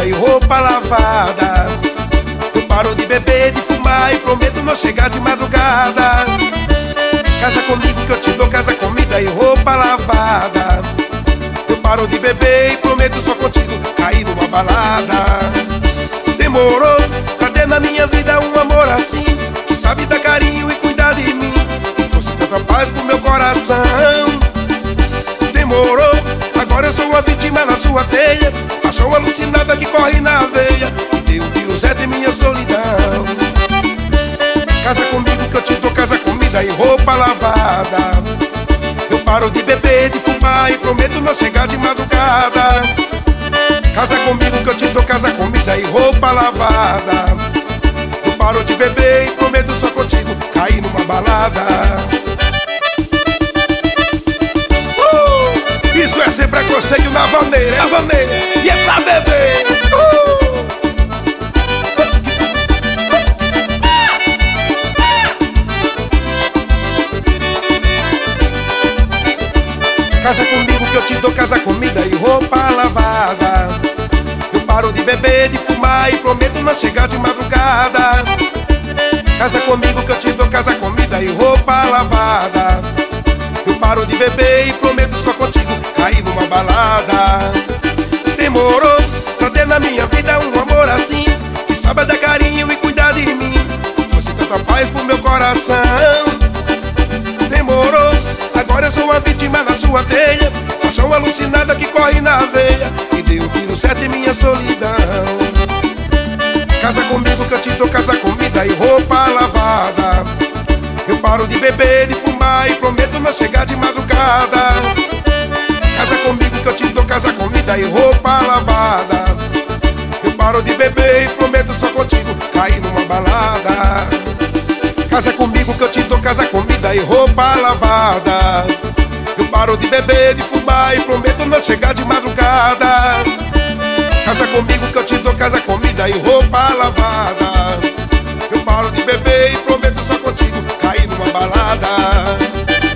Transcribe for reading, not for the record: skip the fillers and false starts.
comida e roupa lavada. Eu paro de beber, de fumar e prometo não chegar de madrugada. Casa comigo que eu te dou casa, comida e roupa lavada. Eu paro de beber e prometo só contigo cair numa balada. Demorou pra ter na minha vida um amor assim, que sabe dar carinho e cuidar de mim, que trouxe tanta paz pro meu coração. Demorou, agora eu sou uma vítima na sua teia, paixão alucinada que corre na veia, deu tiro certo em minha solidão. Casa comigo que eu te dou casa, comida e roupa lavada. Eu paro de beber, de fumar e prometo não chegar de madrugada. Casa comigo que eu te dou casa, comida e roupa lavada. Eu paro de beber e prometo só contigo cair numa balada. Isso é sem preconceito na vaneira, é a vaneira e é pra beber. Casa comigo que eu te dou casa, comida e roupa lavada. Eu paro de beber, de fumar e prometo não chegar de madrugada. Casa comigo que eu te dou casa, comida e roupa lavada. Eu paro de beber e prometo só contigo cair numa balada. Demorou pra ter na minha vida um amor assim, que sabe dar carinho e cuidar de mim, trouxe tanta paz pro meu coração. Demorou, agora eu sou uma vítima na sua teia, paixão alucinada que corre na veia, e deu tiro certo em minha solidão. Casa comigo que eu te dou casa, comida e roupa lavada. Eu paro de beber, de fumar e prometo não chegar de madrugada. Casa comigo que eu te dou casa, comida e roupa lavada. Eu paro de beber e prometo só contigo cair numa balada. Casa comigo que eu te dou casa, comida e roupa lavada. Eu paro de beber, de fumar e prometo não chegar de madrugada. Casa comigo que eu te dou casa, comida e roupa lavada. Eu paro de beber e prometo só contigo cair numa balada.